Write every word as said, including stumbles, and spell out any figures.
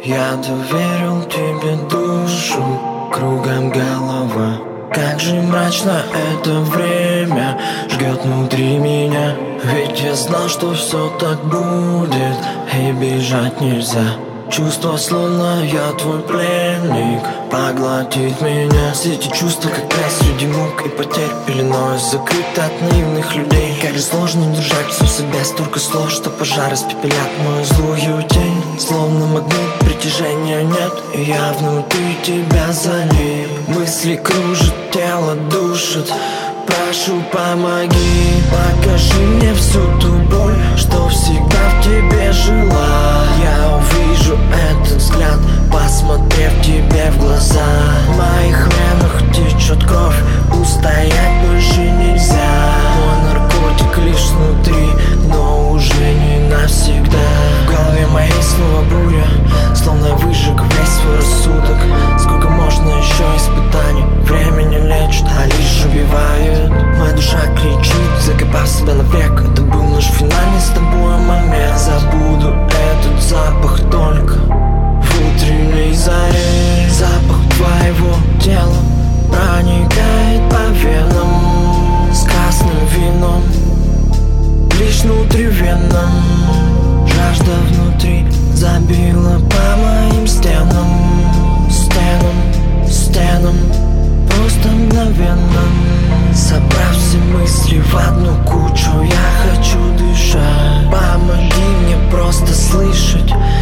Я доверил тебе душу, кругом голова. Как же мрачно это время жгет внутри меня. Ведь я знал, что все так будет, и бежать нельзя. Чувство, словно я твой пленник, поглотит меня. Все эти чувства, как грязь среди мук и потерь пеленой, закрыты от наивных людей. Как же сложно держать все в себе, столько слов, что пожар испепелят мою злую тень. Словно магнит, притяжения нет, и я внутри тебя залип. Мысли кружат, тело душит. Прошу, помоги, покажи мне всю ту боль, что всегда в тебе жила. Я увижу этот взгляд, посмотрев тебе в глаза. В моих венах течет кровь, устоять больше нельзя. Мой наркотик лишь внутри, но уже не навсегда. В голове моей снова буря, словно я выжег весь свой рассудок. Сколько можно еще испытаний, время не лечит, а лишь убивает. Моя душа кричит, закопав себя навек. Это был наш финальный с тобой момент. Забуду этот запах только в утренней заре. Запах твоего тела проникает по венам с красным вином, лишь внутривенным. Жажда внутри забила по моим стенам, стенам, стенам, просто мгновенно. Собрав все мысли в одну кучу, я хочу дышать. Помоги мне просто слышать